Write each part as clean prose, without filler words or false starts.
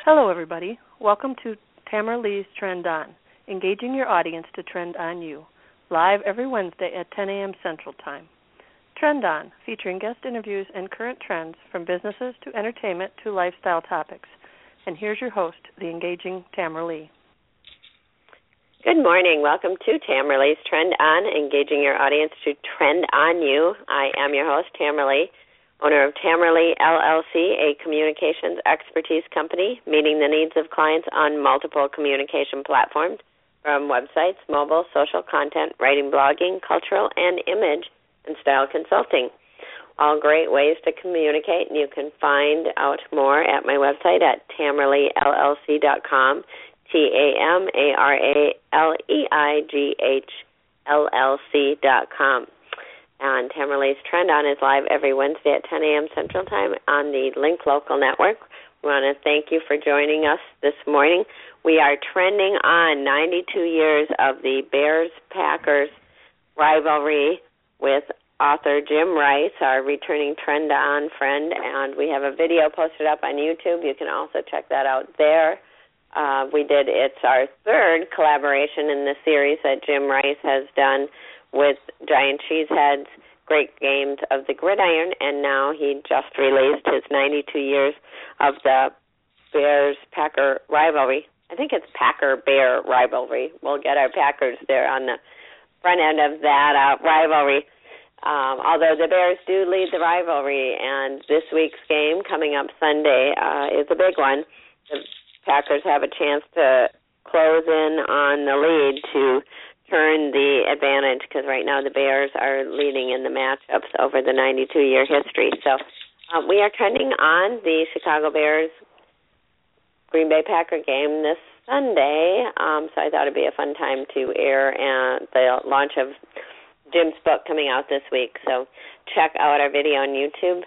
Hello, everybody. Welcome to Tamara Lee's Trend On, engaging your audience to trend on you, live every Wednesday at 10 a.m. Central Time. Trend On, featuring guest interviews and current trends from businesses to entertainment to lifestyle topics. And here's your host, the engaging Tamara Lee. Good morning. Welcome to Tamara Lee's Trend On, engaging your audience to trend on you. I am your host, Tamara Lee, owner of Tamara Lee, LLC, a communications expertise company, meeting the needs of clients on multiple communication platforms, from websites, mobile, social content, writing, blogging, cultural, and image and style consulting. All great ways to communicate, and you can find out more at my website at tamaraleeillc.com, TAMARALEIGHLLC.com. And Tamara Lee's Trend On is live every Wednesday at 10 a.m. Central Time on the Link Local Network. We want to thank you for joining us this morning. We are trending on 92 years of the Bears-Packers rivalry with author Jim Rice, our returning Trend On friend, and we have a video posted up on YouTube. You can also check that out there. It's our third collaboration in the series that Jim Rice has done with Giant Cheesehead's Great Games of the Gridiron, and now he just released his 92 years of the Bears-Packer rivalry. I think it's Packer-Bear rivalry. We'll get our Packers there on the front end of that rivalry. Although the Bears do lead the rivalry, and this week's game coming up Sunday is a big one. The Packers have a chance to close in on the lead to turn the advantage, because right now the Bears are leading in the matchups over the 92-year history. So we are trending on the Chicago Bears Green Bay Packer game this Sunday. So I thought it'd be a fun time to air the launch of Jim's book coming out this week. So check out our video on YouTube.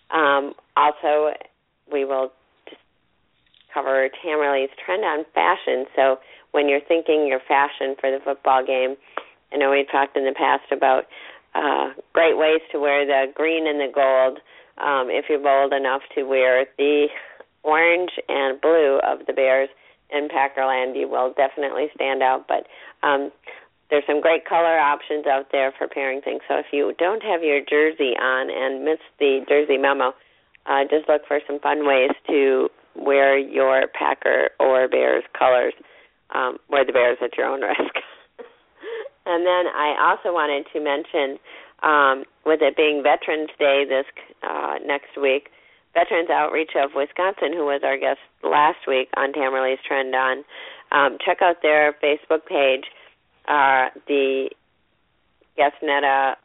Also, we will just cover Tamara Lee's Trend On Fashion. So when you're thinking your fashion for the football game, I know we've talked in the past about great ways to wear the green and the gold. If you're bold enough to wear the orange and blue of the Bears in Packerland, you will definitely stand out. But there's some great color options out there for pairing things. So if you don't have your jersey on and miss the jersey memo, just look for some fun ways to wear your Packer or Bears colors. Wear the Bears at your own risk. And then I also wanted to mention, with it being Veterans Day this next week, Veterans Outreach of Wisconsin, who was our guest last week on Tamara Lee's Trend On, check out their Facebook page. The guest Netta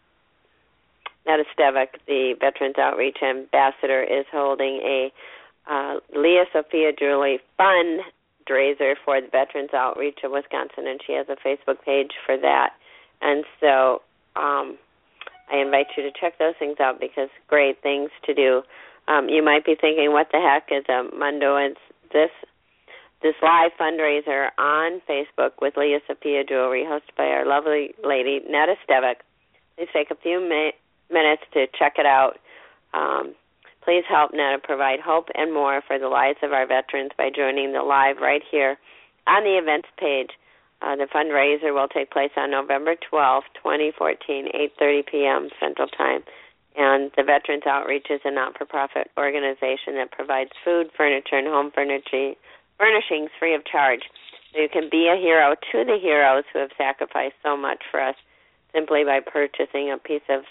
Stevick, the Veterans Outreach Ambassador, is holding a Leah Sophia Jewelry fundraiser for the Veterans Outreach of Wisconsin, and she has a Facebook page for that. And so I invite you to check those things out, because great things to do. You might be thinking, what the heck is a Mundo? It's this live fundraiser on Facebook with Leah Sophia Jewelry, hosted by our lovely lady, Netta Stevick. Please take a few minutes to check it out. Please help Netta provide hope and more for the lives of our veterans by joining the live right here on the events page. The fundraiser will take place on November 12, 2014, 8:30 p.m. Central Time. And the Veterans Outreach is a not-for-profit organization that provides food, furniture, and home furnishings free of charge. So you can be a hero to the heroes who have sacrificed so much for us simply by purchasing a piece of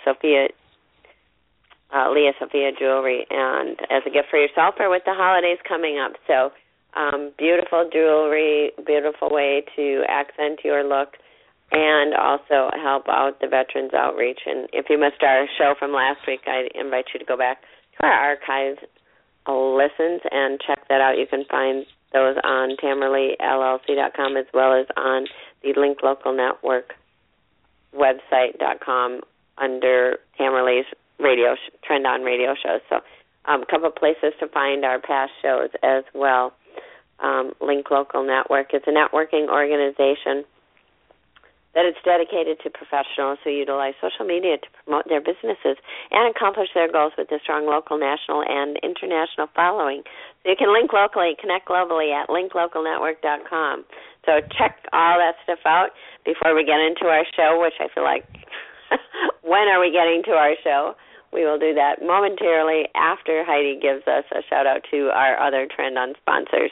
Leah Sophia Jewelry, and as a gift for yourself or with the holidays coming up. So beautiful jewelry, beautiful way to accent your look and also help out the Veterans Outreach. And if you missed our show from last week, I invite you to go back to our archives listens and check that out. You can find those on TamaraLeeLLC.com as well as on the Link Local Network website.com under Tamara Lee's Trend On radio shows. So a couple of places to find our past shows as well. Link Local Network is a networking organization that it's dedicated to professionals who utilize social media to promote their businesses and accomplish their goals with a strong local, national, and international following. So you can link locally, connect globally at linklocalnetwork.com. So check all that stuff out before we get into our show, which I feel like, when are we getting to our show? We will do that momentarily after Heidi gives us a shout-out to our other Trend On sponsors.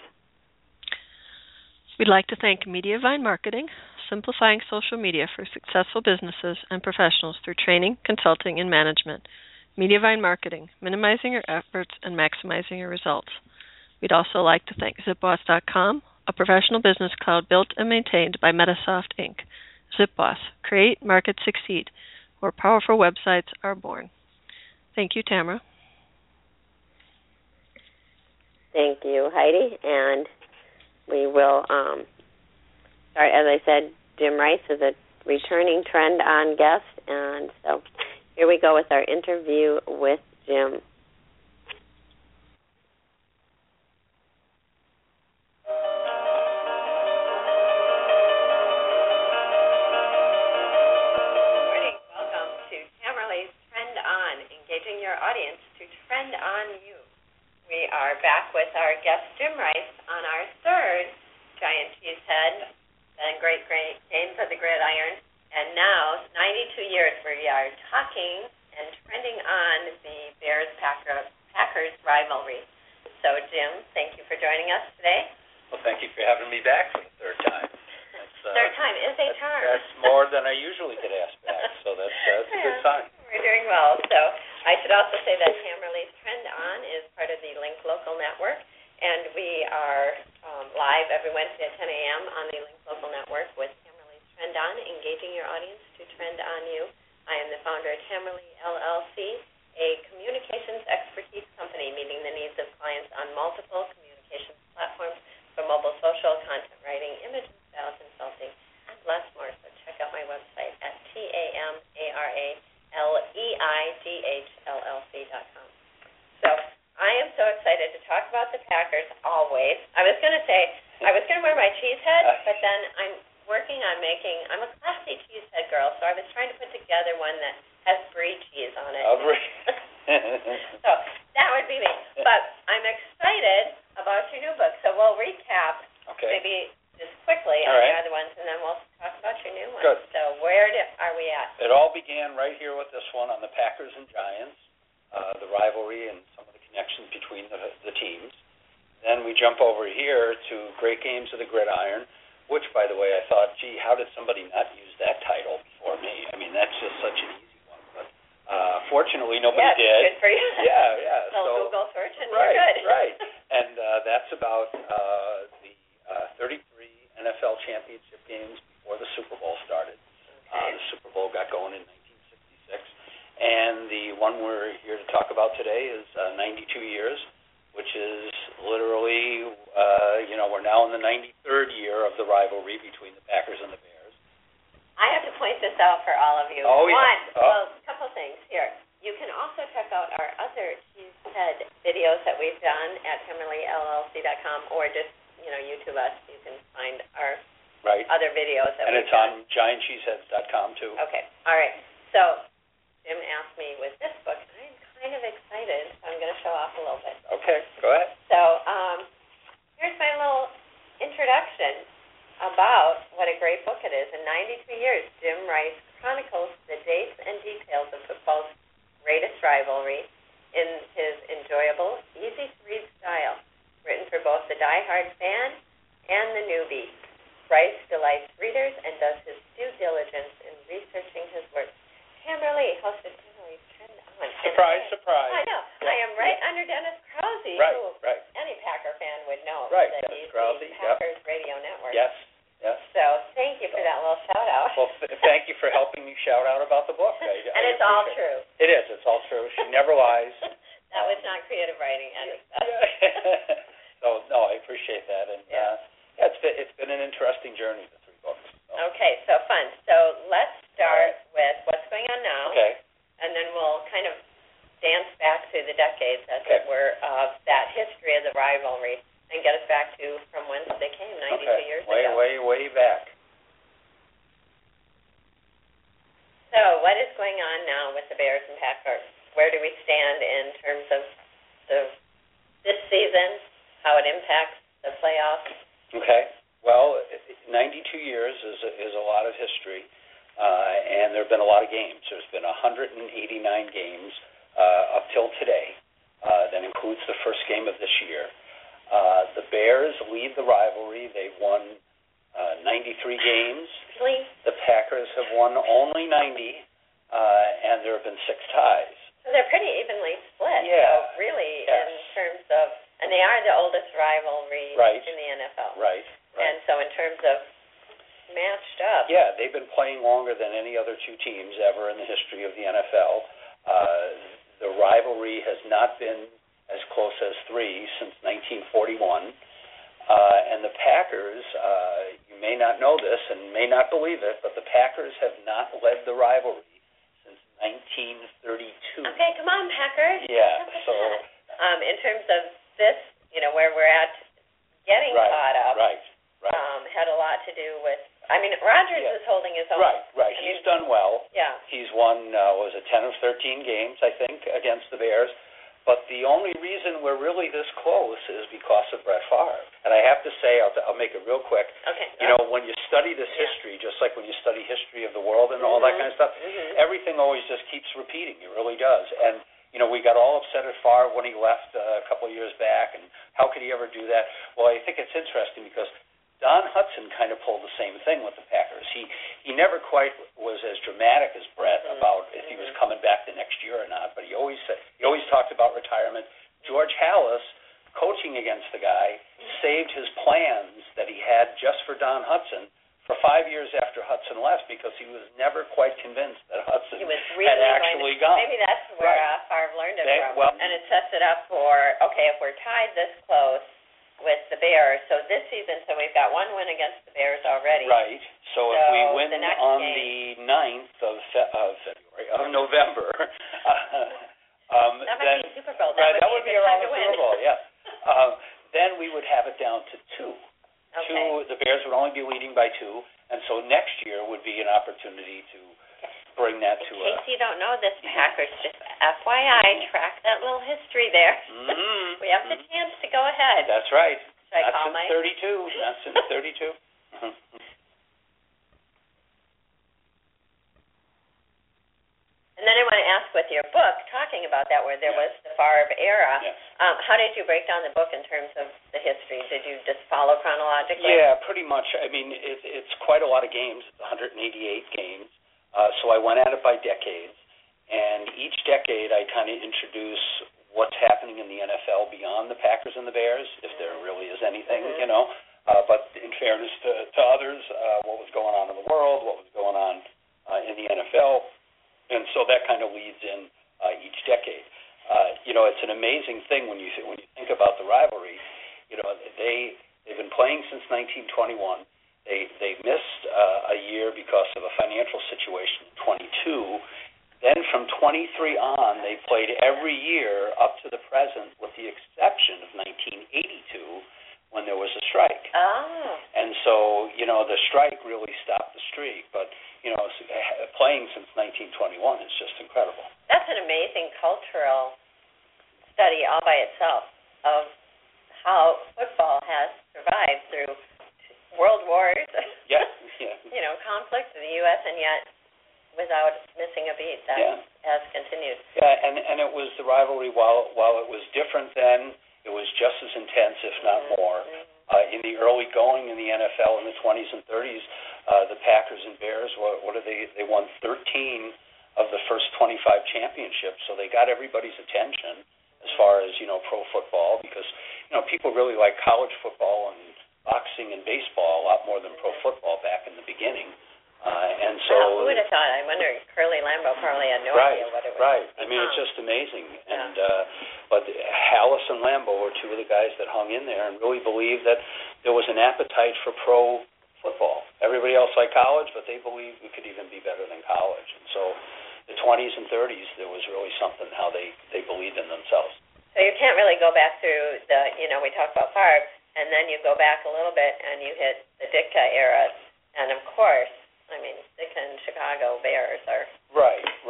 We'd like to thank Mediavine Marketing, simplifying social media for successful businesses and professionals through training, consulting, and management. Mediavine Marketing, minimizing your efforts and maximizing your results. We'd also like to thank ZipBoss.com, a professional business cloud built and maintained by Metasoft, Inc. ZipBoss, create, market, succeed, where powerful websites are born. Thank you, Tamara. Thank you, Heidi. And we will start, as I said, Jim Rice is a returning Trend On guest. And so here we go with our interview with Jim. Audience to Trend On You. We are back with our guest Jim Rice on our third Giant Cheesehead and Great Games of the Gridiron, and now 92 years we are talking and trending on the Bears-Packers rivalry. So Jim, thank you for joining us today. Well, thank you for having me back for the third time. Third time is a charm. That's more than I usually get asked back, so that's a good sign. We're doing well. So I should also say that Tamara Lee's Trend On is part of the Link Local Network, and we are live every Wednesday at 10 a.m. on the Link Local Network with Tamara Lee's Trend On, engaging your audience to trend on you. I am the founder of Tamara Lee LLC, a communications expertise company meeting the needs of clients on multiple communications platforms for mobile, social, content writing, image and style consulting, and lots more. So check out my website at TAMARALEIGHLLC.com. So I am so excited to talk about the Packers always. I was going to say I was going to wear my cheese head, but then I'm working on I'm a classy cheese head girl, so I was trying to put together one that has brie cheese on it. So that would be me. But I'm excited about your new book. So we'll recap maybe just quickly on the other ones, and then we'll talk about your new one. Good. So where are we at? It all began right here with this one on the Packers and Giants, the rivalry and some of the connections between the teams. Then we jump over here to Great Games of the Gridiron, which, by the way, I thought, gee, how did somebody not use that title before me? I mean, that's just such an easy one. But fortunately, nobody did. Good for you. Yeah. So Google search and you're good. Right. And that's about the 33 NFL championship games before the Super Bowl started. The Super Bowl got going in 1966. And the one we're here to talk about today is 92 years, which is literally, we're now in the 93rd year of the rivalry between the Packers and the Bears. I have to point this out for all of you. Oh, yeah. Well, a couple things here. You can also check out our other Cheesehead videos that we've done at TamaraLeeLLC.com, or just, YouTube us. You can find our other videos that we've done. And it's on GiantCheeseheads.com, too. Okay. All right. So Jim asked me with this book, I'm kind of excited, so I'm going to show off a little bit. Okay. Go ahead. So here's my little introduction about what a great book it is. In 92 years, Jim Rice chronicles the dates and details of football's greatest rivalry in his enjoyable, easy-to-read style, written for both the die-hard fan and the newbie. Rice delights readers and does his due diligence in researching his work. Tamara Lee hosted Tamara Lee's Trend On. Surprise. I know. Yeah. I am right under Dennis Krause, who any Packer fan would know. Right, that Dennis he's Krause, the Packers Radio Network. Yes. So thank you for that little shout-out. Well, thank you for helping me shout out about the book. And it's all true. It is. It's all true. She never lies. That was not creative writing, Eddie. So, no, I appreciate that. And, it's been an interesting journey, the three books. So. Okay, so fun. So let's start with what's going on now. Okay. And then we'll kind of dance back through the decades, as it were, of that history of the rivalry and get us back to from whence they came 92 years ago. Way back. is going on now with the Bears and Packers? Where do we stand in terms of this season, how it impacts the playoffs? Okay. Well, 92 years is a lot of history, and there have been a lot of games. There's been 189 games up till today. That includes the first game of this year. The Bears lead the rivalry. They've won 93 games. Really? The Packers have won only 90, and there have been 6 ties. So they're pretty evenly split. Yeah. So really, yes. in terms of, and they are the oldest rivalry right. in the NFL. Right. And so in terms of matched up. Yeah, they've been playing longer than any other two teams ever in the history of the NFL. The rivalry has not been as close as 3 since 1941. And the Packers, you may not know this and may not believe it, but the Packers have not led the rivalry since 1932. Okay, come on, Packers. Yeah, so... in terms of this, where we're at getting caught up, had a lot to do with, Rodgers is holding his own. Right. He's done well. Yeah. He's won, 10 of 13 games, I think, against the Bears. But the only reason we're really this close is because of Brett Favre. And I have to say, I'll make it real quick. Okay. When you study this history, just like when you study history of the world and all that kind of stuff, everything always just keeps repeating. It really does. And, we got all upset at Favre when he left a couple of years back, and how could he ever do that? Well, I think it's interesting because Don Hudson kind of pulled the same thing with the Packers. He never quite was as dramatic as Brett about if he was coming back the next year or not, but he always talked about retirement. George Halas, coaching against the guy, saved his plans that he had just for Don Hudson for 5 years after Hudson left because he was never quite convinced that Hudson had actually gone. Maybe that's where Favre learned it from. Well, and it sets it up for, okay, if we're tied this close with the Bears, so this season, we've got 1 win against the Bears already. Right. So if we win on game, the 9th of November, that might be Super Bowl. That would be around the Super Bowl, yeah. Then we would have it down to 2. Okay. The Bears would only be leading by 2, and so next year would be an opportunity to bring that to In case you don't know this, Packers, just FYI, track that little history there. We have the chance to go ahead. That's right. Should I call That's in 32. And then I want to ask, with your book, talking about that, where there was the Favre era, how did you break down the book in terms of the history? Did you just follow chronologically? Yeah, pretty much. It's quite a lot of games. It's 188 games. So I went at it by decades. And each decade I kind of introduce what's happening in the NFL beyond the Packers and the Bears, if there really is anything, But in fairness to others, what was going on in the world, what was going on in the NFL. And so that kind of leads in each decade. It's an amazing thing when you think about the rivalry. They've been playing since 1921. They missed a year because of a financial situation in 22. Then from 23 on, they played every year up to the present, with the exception of 1982 when there was a strike. Oh. And so the strike really stopped the streak, but. Playing since 1921 is just incredible. That's an amazing cultural study all by itself of how football has survived through world wars, conflicts in the U.S., and yet without missing a beat, that has continued. Yeah, and it was the rivalry, while it was different then, it was just as intense, if not more. In the early going in the NFL in the 20s and 30s, the Packers and Bears, they won 13 of the first 25 championships, so they got everybody's attention as far as, pro football, because, people really like college football and boxing and baseball a lot more than pro football back in the beginning. And so... Well, who would have thought? I wonder, Curly Lambeau probably had no idea what it was. Right. It's just amazing. Yeah. And but Halas and Lambeau were two of the guys that hung in there and really believed that there was an appetite for pro football. Everybody else liked college, but they believed we could even be better than college. And so the 20s and 30s, there was really something how they believed in themselves. So you can't really go back through we talk about Favre, and then you go back a little bit and you hit the Ditka era. And, of course, Ditka and Chicago Bears are... Right.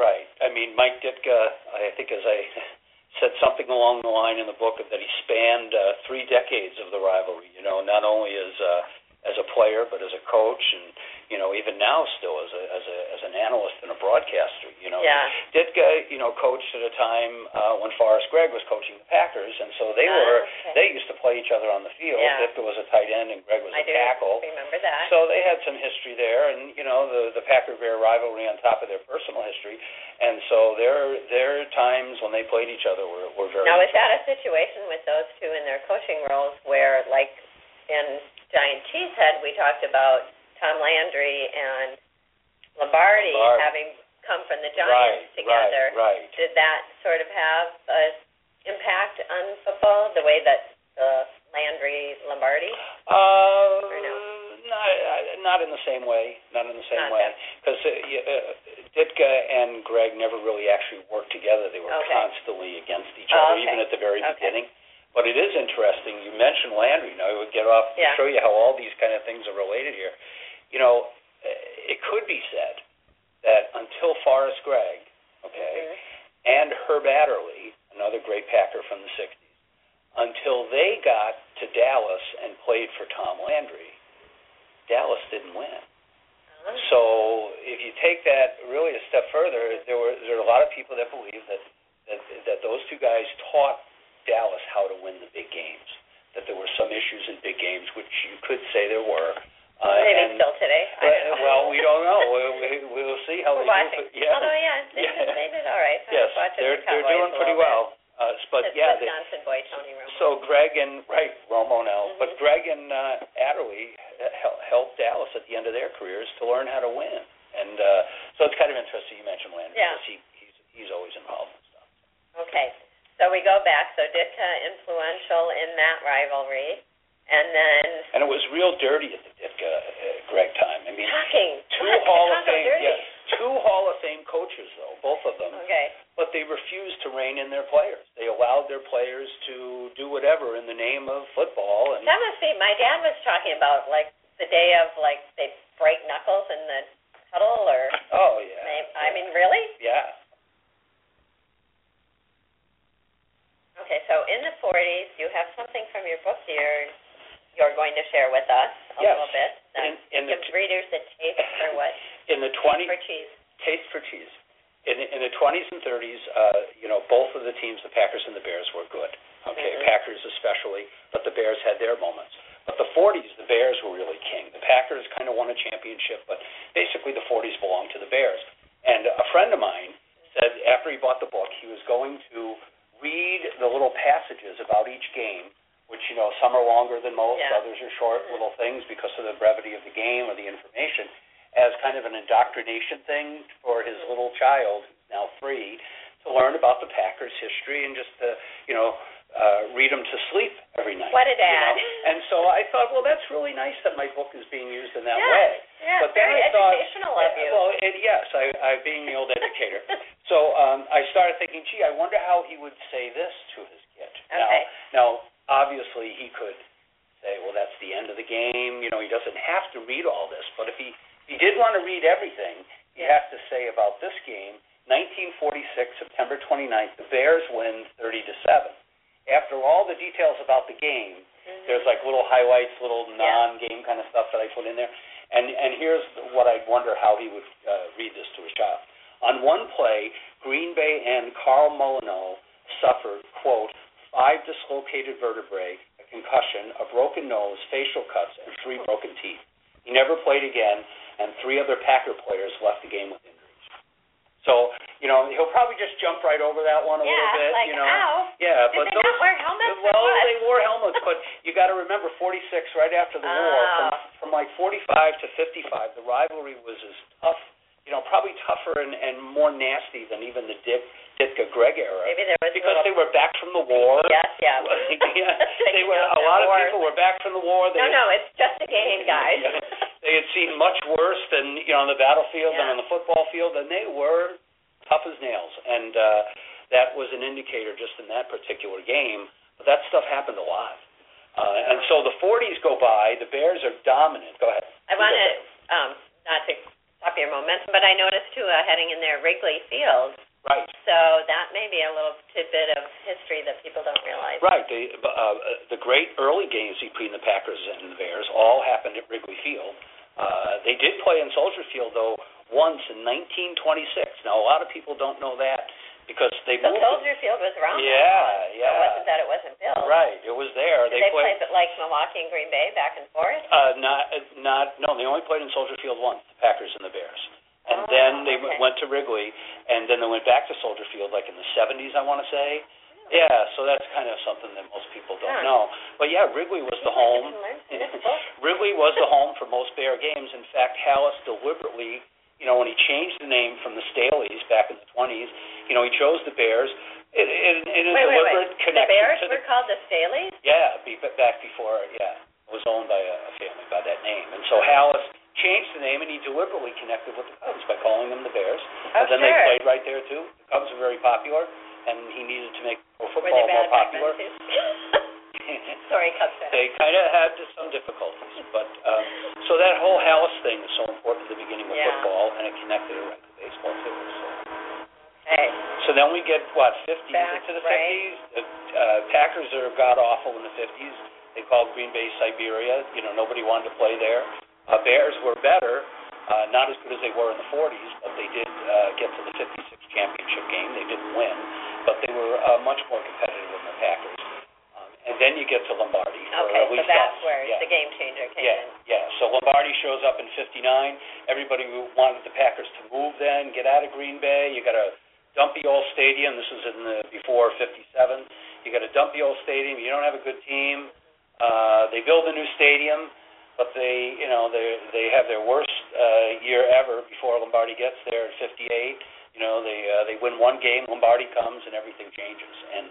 mean, Mike Ditka, I think as I said something along the line in the book that he spanned 3 decades of the rivalry, not only as a player but as a coach and, even now still as an analyst and a broadcaster, Yeah. Ditka, coached at a time when Forrest Gregg was coaching the Packers, and so they used to play each other on the field. Yeah. Ditka was a tight end and Gregg was a tackle. I remember that. So they had some history there, and, the Packer-Bear rivalry on top of their personal history. And so their times when they played each other were very. Now, is that a situation with those two in their coaching roles where, like in Giant Cheesehead, we talked about Tom Landry and Lombardi having come from the Giants together? Right. Did that sort of have an impact on football, the way that Landry-Lombardi? Or no? Not in the same way. Not in the same way. Because Ditka and Gregg never really actually worked together. They were constantly against each other, even at the very beginning. But it is interesting. You mentioned Landry. I would get off to show you how all these kind of things are related here. It could be said that until Forrest Gregg, and Herb Adderley, another great Packer from the 60s, until they got to Dallas and played for Tom Landry, Dallas didn't win. So if you take that really a step further, there are a lot of people that believe that those two guys taught Dallas how to win the big games, that there were some issues in big games, which you could say there were. Maybe still today. I don't know. Well, we don't know. We'll see how they do. Yeah. Although, they did all right. Yes, they're doing pretty well. But Johnson, Boy, Tony Romo. So Gregg and Romo now, but Gregg and Adderley helped Dallas at the end of their careers to learn how to win, and so it's kind of interesting you mentioned Landry because he's always involved in stuff. Okay, so we go back. So Ditka influential in that rivalry, and it was real dirty at the Ditka Gregg time. I mean, shocking. Two Hall of Fame coaches though, both of them. Okay. But they refused to rein in their players. They allowed their players to do whatever in the name of football. And that must be. My dad was talking about like the day of they break knuckles in the huddle, or. Oh yeah. I mean, really? Yeah. Okay, so in the 40s, you have something from your book you're going to share with us a little bit. Give readers a taste for what? In the 20s. Taste for cheese. Taste for cheese. In the 20s and 30s, both of the teams, the Packers and the Bears, were good. Okay, Packers especially, but the Bears had their moments. But the 40s, the Bears were really king. The Packers kind of won a championship, but basically the 40s belonged to the Bears. And a friend of mine said after he bought the book, he was going to read the little passages about each game, which, some are longer than most, others are short little things because of the brevity of the game or the information, as kind of an indoctrination thing for his little child, who's now 3, to learn about the Packers' history and just to, read them to sleep every night. What a dad. And so I thought, well, that's really nice that my book is being used in that way. Yeah, but then very educational of you. Well, yes, I being the old educator. So I started thinking, gee, I wonder how he would say this to his kid. Okay. Now, obviously, he could say, well, that's the end of the game. He doesn't have to read all this. But if he did want to read everything, he has to say about this game, 1946, September 29th, the Bears win 30-7. After all the details about the game, there's like little highlights, little non-game kind of stuff that I put in there. And here's what I wonder how he would read this to his child. On one play, Green Bay and Carl Molyneux suffered, quote, 5 dislocated vertebrae, a concussion, a broken nose, facial cuts, and 3 broken teeth. He never played again, and 3 other Packer players left the game with injuries. So, he'll probably just jump right over that one a little bit. Like, ow. Yeah, Did they not wear helmets? Well, they wore helmets, but you got to remember, 46, right after the war, from like 45 to 55, the rivalry was as tough, probably tougher and more nasty than even the Ditka-Gregg era. Maybe there was because they were back from the war. Yes, yeah. They were. A lot of people were back from the war. No, it's just a game, guys. They had seen much worse than on the battlefield and on the football field, and they were tough as nails. And that was an indicator just in that particular game. But that stuff happened a lot. And so the 40s go by. The Bears are dominant. Go ahead. I want to not to stop your momentum, but I noticed too heading in there Wrigley Field Right. So that may be a little tidbit of history that people don't realize. Right. The great early games between the Packers and the Bears all happened at Wrigley Field. They did play in Soldier Field, though, once in 1926. Now, a lot of people don't know that because they moved. So Soldier Field was around. Yeah. So it wasn't that it wasn't built. Right. It was there. Did they play it like Milwaukee and Green Bay back and forth? No, they only played in Soldier Field once, the Packers and the Bears. And then they went to Wrigley, and then they went back to Soldier Field like in the 70s, I want to say. Yeah, so that's kind of something that most people don't know. But yeah, Wrigley was the home. Wrigley was the home for most Bear games. In fact, Halas deliberately, when he changed the name from the Staleys back in the 20s, he chose the Bears in a deliberate connection. The Bears to were called the Staleys? Yeah, back before, it was owned by a family by that name. And so Halas changed the name, and he deliberately connected with the Cubs by calling them the Bears. And then they played right there, too. The Cubs were very popular, and he needed to make pro football more popular. Sorry, Cubs fans. They kind of had some difficulties. But so that whole Halas thing is so important at the beginning of football, and it connected it right to baseball, too. So then we get, 50s into the 50s? The Packers are god-awful in the 50s. They called Green Bay Siberia. Nobody wanted to play there. Bears were better, not as good as they were in the 40s, but they did get to the 56 championship game. They didn't win, but they were much more competitive than the Packers. And then you get to Lombardi. Okay, so that's where the game changer came in. Yeah, so Lombardi shows up in 59. Everybody wanted the Packers to move then, get out of Green Bay. You got a dumpy old stadium. This was in before 57. You got a dumpy old stadium. You don't have a good team. They build a new stadium. But they have their worst year ever before Lombardi gets there at 58. They win one game, Lombardi comes, and everything changes. And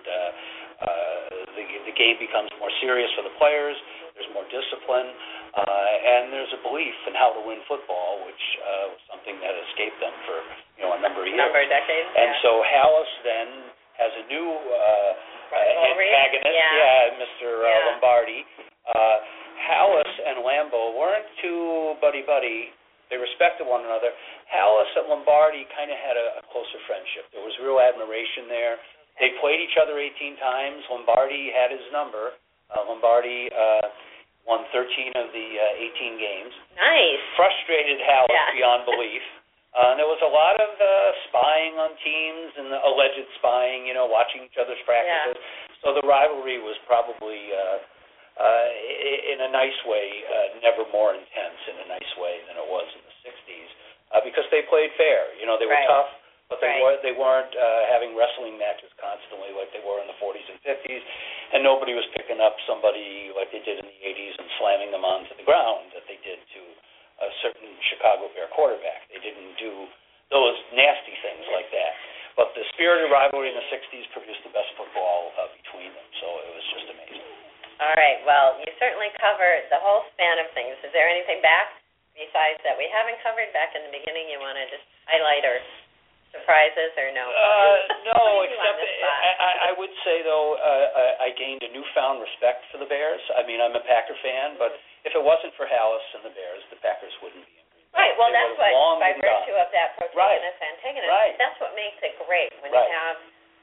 the game becomes more serious for the players. There's more discipline, and there's a belief in how to win football, which was something that escaped them for a number of years. Number of decades. And so Halas then has a new antagonist, Mr. Lombardi. Halas and Lambeau weren't too buddy-buddy. They respected one another. Halas and Lombardi kind of had a closer friendship. There was real admiration there. They played each other 18 times. Lombardi had his number. Lombardi won 13 of the 18 games. Nice. Frustrated Halas beyond belief. And there was a lot of spying on teams and alleged spying, watching each other's practices. So the rivalry was probably... in a nice way, never more intense in a nice way than it was in the 60s, because they played fair. They were tough, but they weren't having wrestling matches constantly like they were in the 40s and 50s, and nobody was picking up somebody like they did in the 80s and slamming them onto the ground that they did to a certain Chicago Bear quarterback. They didn't do those nasty things like that. But the spirited rivalry in the 60s produced the best football between them, so it was just amazing. All right. Well, you certainly covered the whole span of things. Is there anything back besides that we haven't covered back in the beginning you want to just highlight or surprises or no? No, except I would say, though, I gained a newfound respect for the Bears. I mean, I'm a Packer fan, but if it wasn't for Halas and the Bears, the Packers wouldn't be in Green Bay. Right. Well, that's what, by virtue of that protagonist-antagonist, that's what makes it great when you have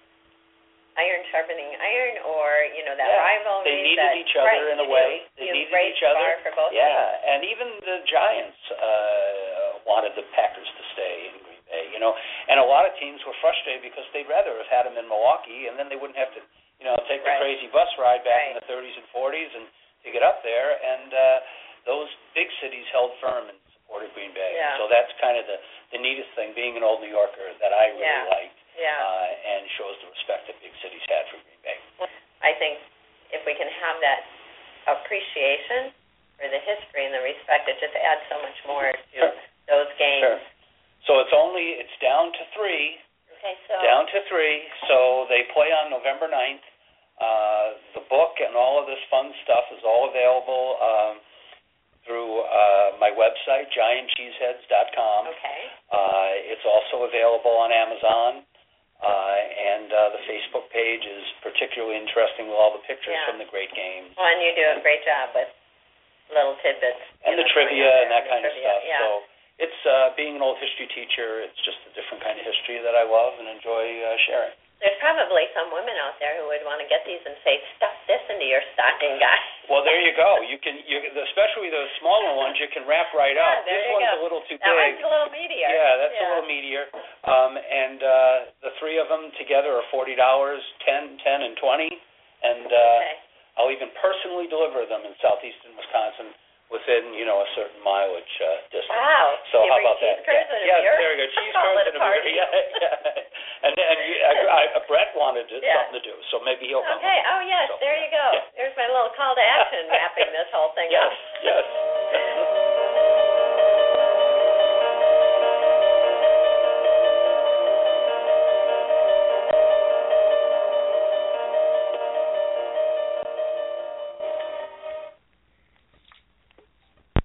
iron sharpening iron, or that rivalry. They needed each other in a way. They needed each other. For both teams. And even the Giants wanted the Packers to stay in Green Bay. And a lot of teams were frustrated because they'd rather have had them in Milwaukee, and then they wouldn't have to, take the crazy bus ride back in the 30s and 40s and to get up there. And those big cities held firm and supported Green Bay. Yeah. So that's kind of the neatest thing, being an old New Yorker, that I really liked. And shows the respect that big cities had for Green Bay. I think if we can have that appreciation for the history and the respect, it just adds so much more to those games. Sure. So it's down to 3. Okay, down to 3. So they play on November 9th. The book and all of this fun stuff is all available through my website, giantcheeseheads.com. Okay. It's also available on Amazon. And the Facebook page is particularly interesting with all the pictures from the great games. Well, and you do a great job with little tidbits. And the trivia and that kind of stuff. Yeah. So it's being an old history teacher, it's just a different kind of history that I love and enjoy. enjoy sharing. There's probably some women out there who would want to get these and say, stuff this into your stocking, guys. Well, there you go. You can, especially those smaller ones, you can wrap right up. There this you one's go. a little too big. That one's a little meatier. Yeah, that's a little meatier. And the three of them together are $40, 10, 10, and 20. And I'll even personally deliver them in southeastern Wisconsin within, a certain mileage distance. Wow. So how about that? Yeah, there you go. Cheese curds and a beer. Yeah. And Brett wanted something to do, so maybe he'll come. Okay. Oh, yes. So, there you go. Yeah. There's my little call to action wrapping this whole thing up. Yes.